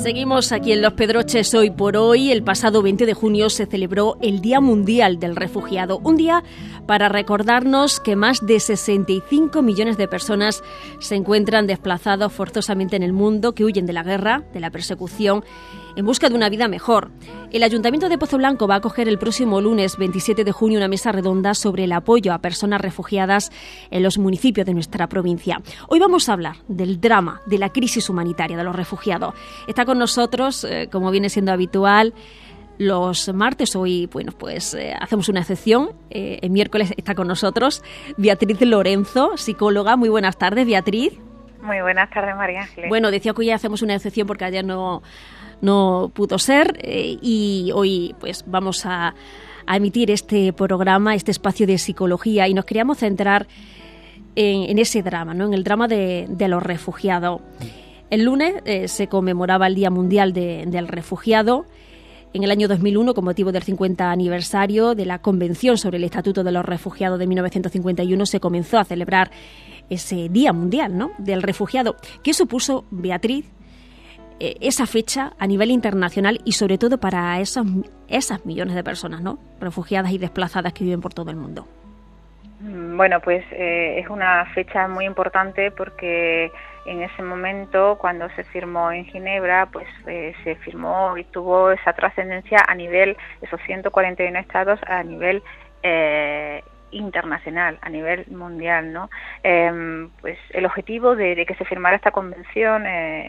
Seguimos aquí en Los Pedroches hoy por hoy. El pasado 20 de junio se celebró el Día Mundial del Refugiado. Un día para recordarnos que más de 65 millones de personas se encuentran desplazados forzosamente en el mundo, que huyen de la guerra, de la persecución, en busca de una vida mejor. El Ayuntamiento de Pozoblanco va a acoger el próximo lunes 27 de junio una mesa redonda sobre el apoyo a personas refugiadas en los municipios de nuestra provincia. Hoy vamos a hablar del drama, de la crisis humanitaria de los refugiados. Está con nosotros, como viene siendo habitual, los martes. Hoy, hacemos una excepción. El miércoles está con nosotros Beatriz Lorenzo, psicóloga. Muy buenas tardes, Beatriz. Muy buenas tardes, María Ángeles. Bueno, decía que hoy hacemos una excepción porque ayer no pudo ser, y hoy pues vamos a emitir este programa, este espacio de psicología, y nos queríamos centrar en ese drama, ¿no? En el drama de los refugiados. El lunes se conmemoraba el Día Mundial del Refugiado. En el año 2001, con motivo del 50 aniversario de la Convención sobre el Estatuto de los Refugiados de 1951, se comenzó a celebrar ese Día Mundial, ¿no?, del Refugiado. ¿Qué supuso, Beatriz, esa fecha a nivel internacional y sobre todo para esas millones de personas, ¿no?, refugiadas y desplazadas que viven por todo el mundo? Bueno, pues es una fecha muy importante porque en ese momento, cuando se firmó en Ginebra, pues se firmó y tuvo esa trascendencia a nivel, esos 141 estados, a nivel internacional, a nivel mundial, ¿no? Pues el objetivo de que se firmara esta convención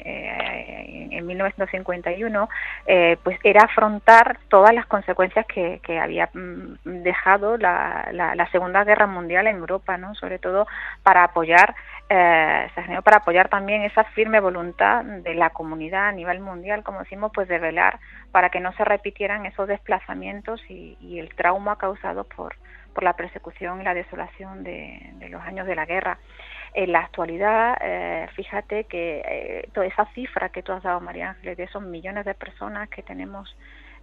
en 1951 pues era afrontar todas las consecuencias que había dejado la Segunda Guerra Mundial en Europa, ¿no? Sobre todo para apoyar también esa firme voluntad de la comunidad a nivel mundial, como decimos, pues de velar para que no se repitieran esos desplazamientos y el trauma causado por la persecución y la desolación de los años de la guerra. En la actualidad, fíjate que toda esa cifra que tú has dado, María Ángeles, de esos millones de personas que tenemos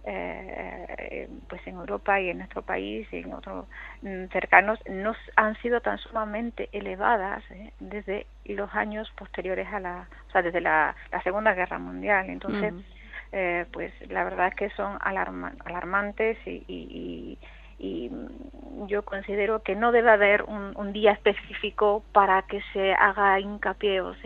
pues en Europa y en nuestro país y en otros cercanos, no han sido tan sumamente elevadas desde los años posteriores desde la Segunda Guerra Mundial. Entonces, pues la verdad es que son alarmantes y yo considero que no debe haber un día específico para que se haga hincapié o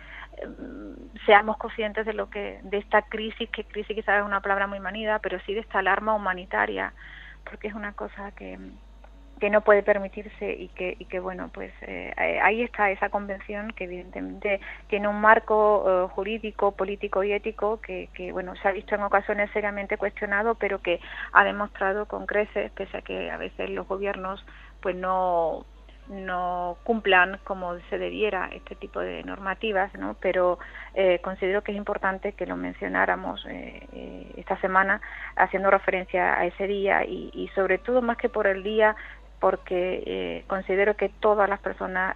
seamos conscientes de esta crisis, que crisis quizás es una palabra muy manida, pero sí de esta alarma humanitaria, porque es una cosa que no puede permitirse y que bueno, pues ahí está esa convención que evidentemente tiene un marco jurídico, político y ético que bueno, se ha visto en ocasiones seriamente cuestionado, pero que ha demostrado con creces, pese a que a veces los gobiernos pues no cumplan como se debiera este tipo de normativas, ¿no? Pero considero que es importante que lo mencionáramos esta semana, haciendo referencia a ese día y sobre todo, más que por el día, porque considero que todas las personas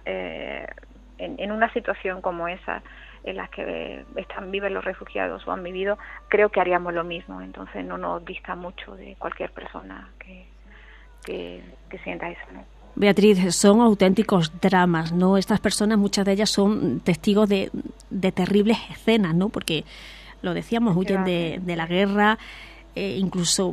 en una situación como esa, en la que viven los refugiados o han vivido, creo que haríamos lo mismo. Entonces no nos dista mucho de cualquier persona que sienta eso, ¿no? Beatriz, son auténticos dramas, ¿no? Estas personas, muchas de ellas son testigos de terribles escenas, ¿no? Porque, lo decíamos, huyen de la guerra, incluso,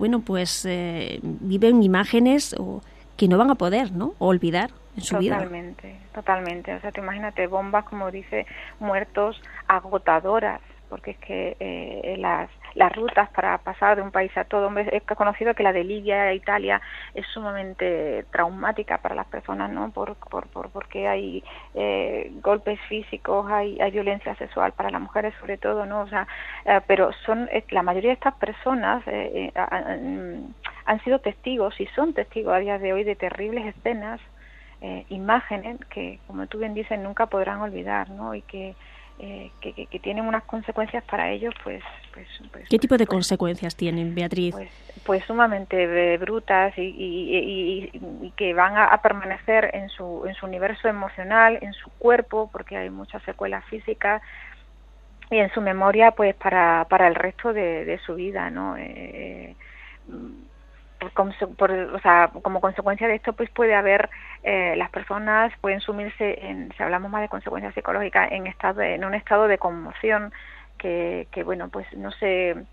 viven imágenes que no van a poder, ¿no?, olvidar en su vida. Totalmente. O sea, tú imagínate bombas, como dice, muertos, agotadoras, porque es que las rutas para pasar de un país a otro, es conocido que la de Libia e Italia es sumamente traumática para las personas, ¿no? Porque hay golpes físicos, hay violencia sexual para las mujeres sobre todo, ¿no? O sea, pero la mayoría de estas personas han sido testigos y son testigos a día de hoy de terribles escenas, imágenes que, como tú bien dices, nunca podrán olvidar, ¿no? Y que tienen unas consecuencias para ellos, pues ¿qué tipo de consecuencias tienen, Beatriz? Pues sumamente brutas y que van a permanecer en su universo emocional, en su cuerpo, porque hay muchas secuelas físicas, y en su memoria, pues para el resto de su vida, ¿no? Como consecuencia de esto, pues puede haber, las personas pueden sumirse si hablamos más de consecuencias psicológicas, en un estado de conmoción bueno, pues no se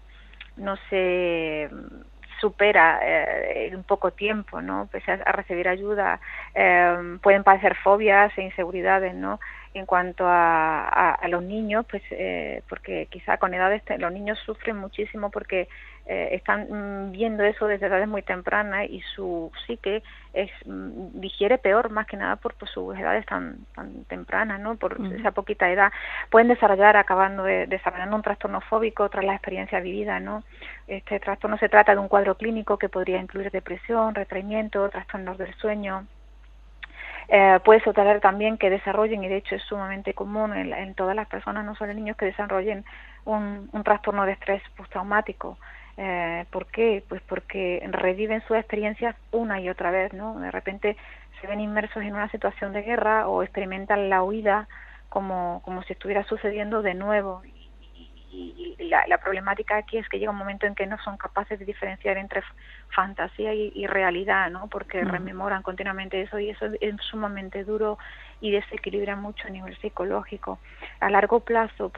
supera en poco tiempo, ¿no? Pese a recibir ayuda, pueden padecer fobias e inseguridades, ¿no? En cuanto a los niños, pues porque quizá con edades los niños sufren muchísimo porque están viendo eso desde edades muy tempranas y su psique digiere peor, más que nada por sus edades tan tempranas, ¿no? Por esa poquita edad. Pueden desarrollando un trastorno fóbico tras la experiencia vivida, ¿no? Este trastorno se trata de un cuadro clínico que podría incluir depresión, retraimiento, trastornos del sueño. Puede suceder también que desarrollen, y de hecho es sumamente común en todas las personas, no solo en niños, que desarrollen un trastorno de estrés postraumático. ¿Por qué? Pues porque reviven sus experiencias una y otra vez, ¿no? De repente se ven inmersos en una situación de guerra o experimentan la huida como si estuviera sucediendo de nuevo. Y la problemática aquí es que llega un momento en que no son capaces de diferenciar entre fantasía y realidad, ¿no? Porque rememoran continuamente eso y eso es sumamente duro y desequilibra mucho a nivel psicológico. A largo plazo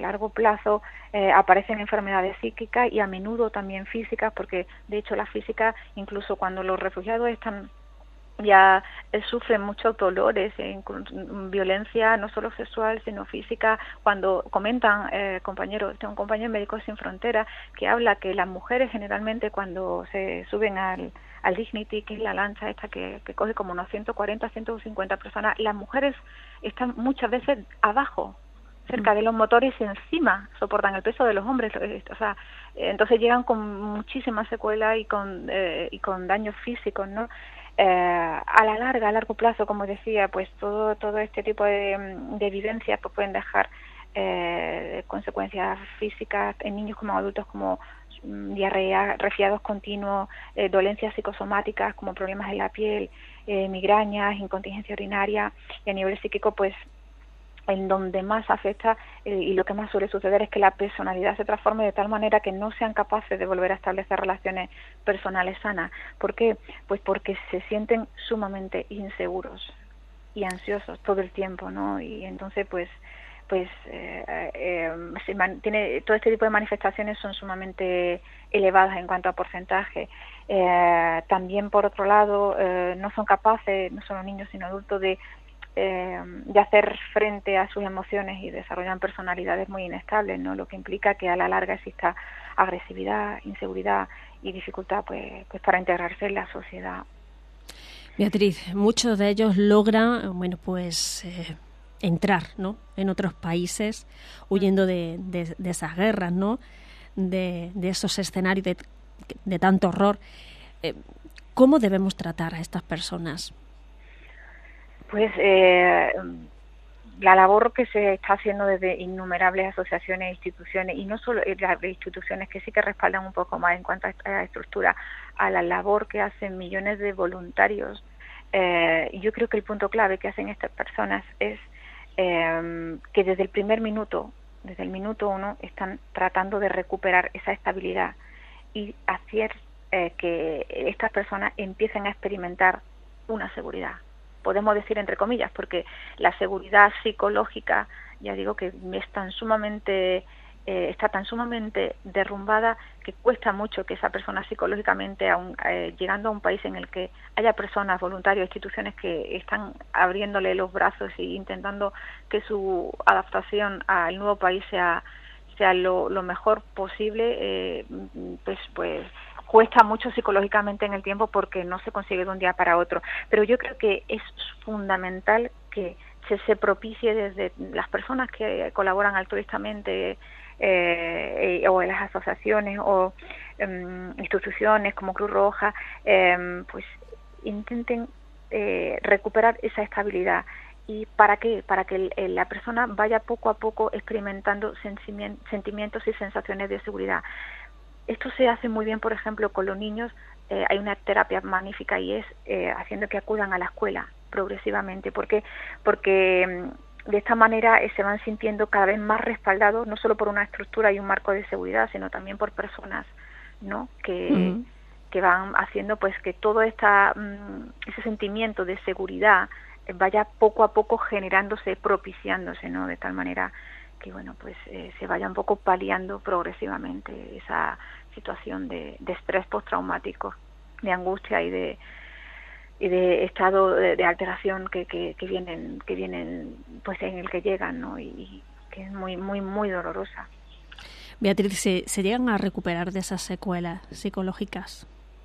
aparecen enfermedades psíquicas y a menudo también físicas, porque de hecho la física, incluso cuando los refugiados están ya sufren muchos dolores, violencia no solo sexual sino física. Cuando comentan tengo un compañero Médicos Sin Fronteras que habla que las mujeres generalmente cuando se suben al Dignity, que es la lancha esta que coge como unos 140, 150 personas, las mujeres están muchas veces abajo, cerca de los motores y encima soportan el peso de los hombres, o sea, entonces llegan con muchísimas secuelas y con daños físicos, ¿no? A largo plazo, como decía, pues todo este tipo de vivencias pues pueden dejar consecuencias físicas en niños como adultos, como diarrea, resfriados continuos, dolencias psicosomáticas como problemas en la piel, migrañas, incontinencia urinaria, y a nivel psíquico pues en donde más afecta y lo que más suele suceder es que la personalidad se transforme de tal manera que no sean capaces de volver a establecer relaciones personales sanas. ¿Por qué? Pues porque se sienten sumamente inseguros y ansiosos todo el tiempo, ¿no? Y entonces todo este tipo de manifestaciones son sumamente elevadas en cuanto a porcentaje. También, por otro lado, no son capaces, no solo niños sino adultos, de hacer frente a sus emociones y desarrollan personalidades muy inestables, ¿no? Lo que implica que a la larga exista agresividad, inseguridad y dificultad pues para integrarse en la sociedad. Beatriz, muchos de ellos logran, entrar, ¿no?, en otros países huyendo de esas guerras, ¿no?, de esos escenarios de tanto horror. ¿Cómo debemos tratar a estas personas? Pues la labor que se está haciendo desde innumerables asociaciones e instituciones, y no solo las instituciones que sí que respaldan un poco más en cuanto a esta estructura, a la labor que hacen millones de voluntarios. Yo creo que el punto clave que hacen estas personas es que desde el minuto 1, están tratando de recuperar esa estabilidad y hacer que estas personas empiecen a experimentar una seguridad. Podemos decir entre comillas, porque la seguridad psicológica, ya digo que está tan sumamente derrumbada que cuesta mucho que esa persona psicológicamente, llegando a un país en el que haya personas, voluntarios, instituciones que están abriéndole los brazos e intentando que su adaptación al nuevo país sea lo mejor posible, pues cuesta mucho psicológicamente en el tiempo porque no se consigue de un día para otro. Pero yo creo que es fundamental que se propicie desde las personas que colaboran altruistamente o en las asociaciones o instituciones como Cruz Roja, pues intenten recuperar esa estabilidad. ¿Y para qué? Para que la persona vaya poco a poco experimentando sentimientos y sensaciones de seguridad. Esto se hace muy bien, por ejemplo, con los niños. Hay una terapia magnífica y es haciendo que acudan a la escuela progresivamente. ¿Por qué? Porque de esta manera se van sintiendo cada vez más respaldados, no solo por una estructura y un marco de seguridad, sino también por personas, ¿no?, que van haciendo pues que todo ese sentimiento de seguridad vaya poco a poco generándose, propiciándose, ¿no?, de tal manera bueno, pues se vaya un poco paliando progresivamente esa situación de estrés postraumático, de angustia y de estado de alteración que vienen pues en el que llegan, ¿no? Y que es muy muy muy dolorosa. Beatriz, ¿se llegan a recuperar de esas secuelas psicológicas?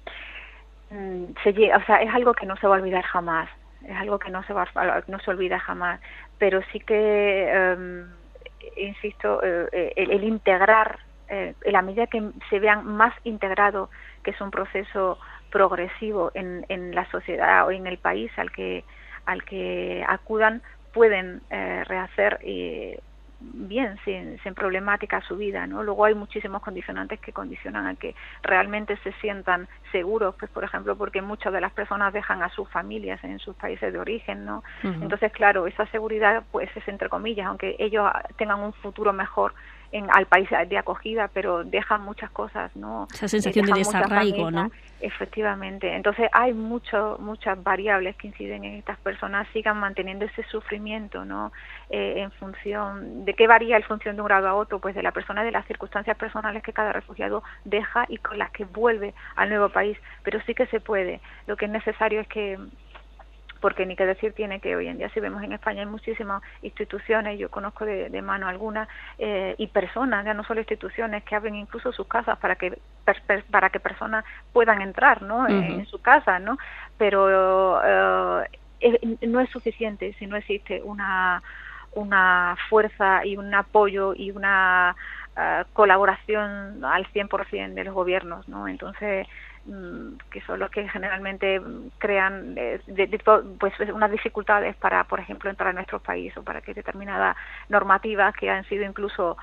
O sea, es algo que no se va a olvidar jamás, es algo que no se olvida jamás, pero sí que insisto, el integrar, en la medida que se vean más integrado, que es un proceso progresivo en la sociedad o en el país al que acudan, pueden rehacer bien, sin problemática su vida, ¿no? Luego hay muchísimos condicionantes que condicionan a que realmente se sientan seguros, pues por ejemplo, porque muchas de las personas dejan a sus familias en sus países de origen, ¿no? Uh-huh. Entonces, claro, esa seguridad pues es entre comillas, aunque ellos tengan un futuro mejor al país de acogida, pero dejan muchas cosas, ¿no? Esa sensación de desarraigo, ¿no? Efectivamente. Entonces hay muchas variables que inciden en estas personas sigan manteniendo ese sufrimiento, ¿no? En función de qué varía en función de un grado a otro, pues de la persona, de las circunstancias personales que cada refugiado deja y con las que vuelve al nuevo país. Pero sí que se puede. Lo que es necesario es que, porque ni que decir tiene que hoy en día, si vemos en España hay muchísimas instituciones, yo conozco de mano algunas, y personas, ya no solo instituciones, que abren incluso sus casas para que personas puedan entrar, ¿no? Uh-huh. En su casa, ¿no? Pero no es suficiente si no existe una fuerza y un apoyo y una colaboración al 100% de los gobiernos, ¿no? Entonces, que son los que generalmente crean pues unas dificultades para, por ejemplo, entrar a nuestro país, o para que determinadas normativas que han sido incluso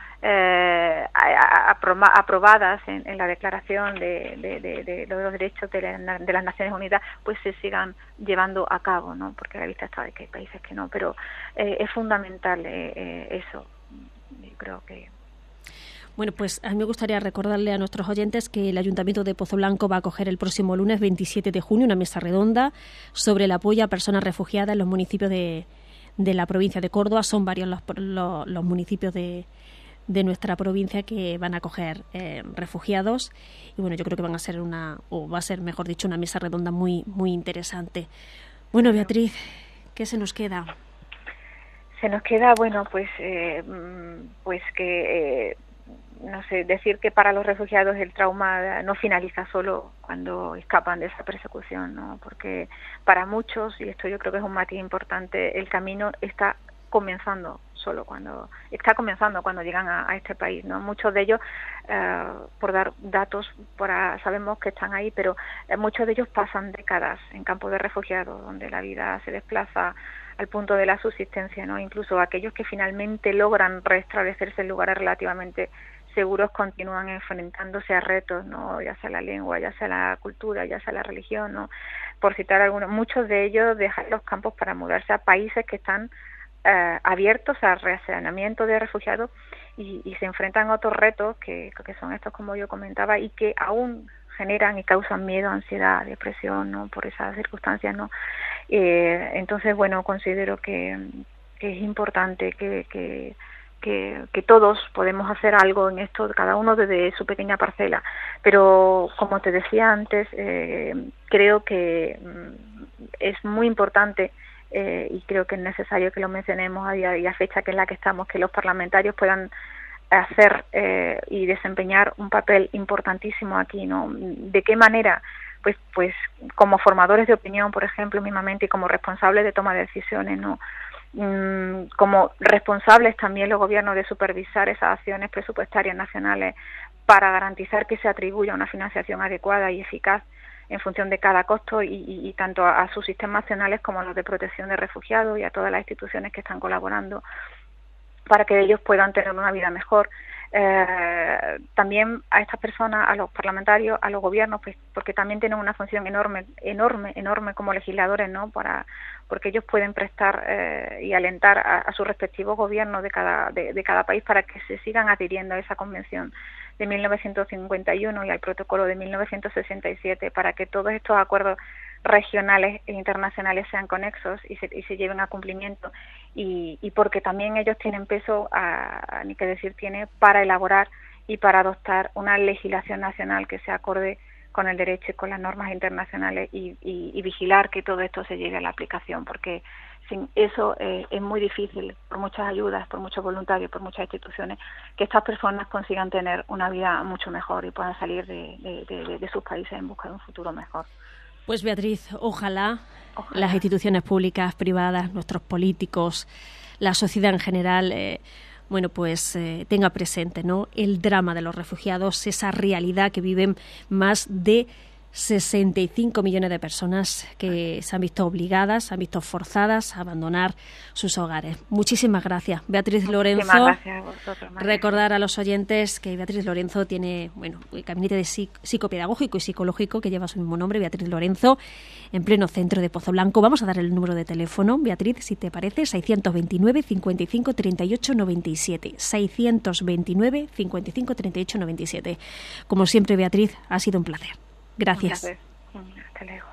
aprobadas en la Declaración de los Derechos de las Naciones Unidas, pues se sigan llevando a cabo, ¿no? Porque a la vista está de que hay países que no, pero es fundamental eso. Yo creo que... Bueno, pues a mí me gustaría recordarle a nuestros oyentes que el Ayuntamiento de Pozoblanco va a acoger el próximo lunes 27 de junio una mesa redonda sobre el apoyo a personas refugiadas en los municipios de la provincia de Córdoba. Son varios los municipios de nuestra provincia que van a acoger refugiados, y bueno, yo creo que va a ser, mejor dicho, una mesa redonda muy, muy interesante. Bueno, Beatriz, ¿qué se nos queda? Se nos queda, bueno, pues que... no sé, decir que para los refugiados el trauma no finaliza solo cuando escapan de esa persecución, ¿no? Porque para muchos, y esto yo creo que es un matiz importante, el camino está comenzando cuando llegan a este país, ¿no? Muchos de ellos, por dar datos, sabemos que están ahí, pero muchos de ellos pasan décadas en campos de refugiados, donde la vida se desplaza al punto de la subsistencia, ¿no? Incluso aquellos que finalmente logran restablecerse en lugares relativamente seguros continúan enfrentándose a retos, ¿no? Ya sea la lengua, ya sea la cultura, ya sea la religión, ¿no? Por citar algunos, muchos de ellos dejan los campos para mudarse a países que están abiertos al reasentamiento de refugiados y se enfrentan a otros retos que son estos, como yo comentaba, y que aún generan y causan miedo, ansiedad, depresión, ¿no? Por esas circunstancias, ¿no? Entonces, bueno, considero que es importante que todos podemos hacer algo en esto, cada uno desde su pequeña parcela, pero como te decía antes, creo que es muy importante y creo que es necesario que lo mencionemos a día y a fecha que es la que estamos, que los parlamentarios puedan hacer y desempeñar un papel importantísimo aquí, ¿no? ¿De qué manera? Pues como formadores de opinión, por ejemplo, mismamente, y como responsables de toma de decisiones, ¿no? Como responsables también los gobiernos de supervisar esas acciones presupuestarias nacionales para garantizar que se atribuya una financiación adecuada y eficaz en función de cada costo y tanto a sus sistemas nacionales como a los de protección de refugiados y a todas las instituciones que están colaborando para que ellos puedan tener una vida mejor. También a estas personas, a los parlamentarios, a los gobiernos, pues porque también tienen una función enorme como legisladores, ¿no? Porque ellos pueden prestar y alentar a sus respectivos gobiernos de cada país para que se sigan adhiriendo a esa convención de 1951 y al protocolo de 1967, para que todos estos acuerdos regionales e internacionales sean conexos y se lleven a cumplimiento, y porque también ellos tienen peso, ni que decir tiene, para elaborar y para adoptar una legislación nacional que sea acorde con el derecho y con las normas internacionales, y vigilar que todo esto se lleve a la aplicación, porque sin eso es muy difícil, por muchas ayudas, por muchos voluntarios, por muchas instituciones, que estas personas consigan tener una vida mucho mejor y puedan salir de sus países en busca de un futuro mejor. Pues Beatriz, ojalá las instituciones públicas, privadas, nuestros políticos, la sociedad en general, tenga presente, ¿no?, el drama de los refugiados, esa realidad que viven más de 65 millones de personas que se han visto obligadas, se han visto forzadas a abandonar sus hogares. Muchísimas gracias, Beatriz Lorenzo. Muchísimas gracias a vosotros, María. Recordar a los oyentes que Beatriz Lorenzo tiene el gabinete de psicopedagógico y psicológico que lleva su mismo nombre, Beatriz Lorenzo, en pleno centro de Pozoblanco. Vamos a dar el número de teléfono, Beatriz, si te parece, 629 55 38 97. 629 55 38 97. Como siempre, Beatriz, ha sido un placer. Gracias. Hasta luego.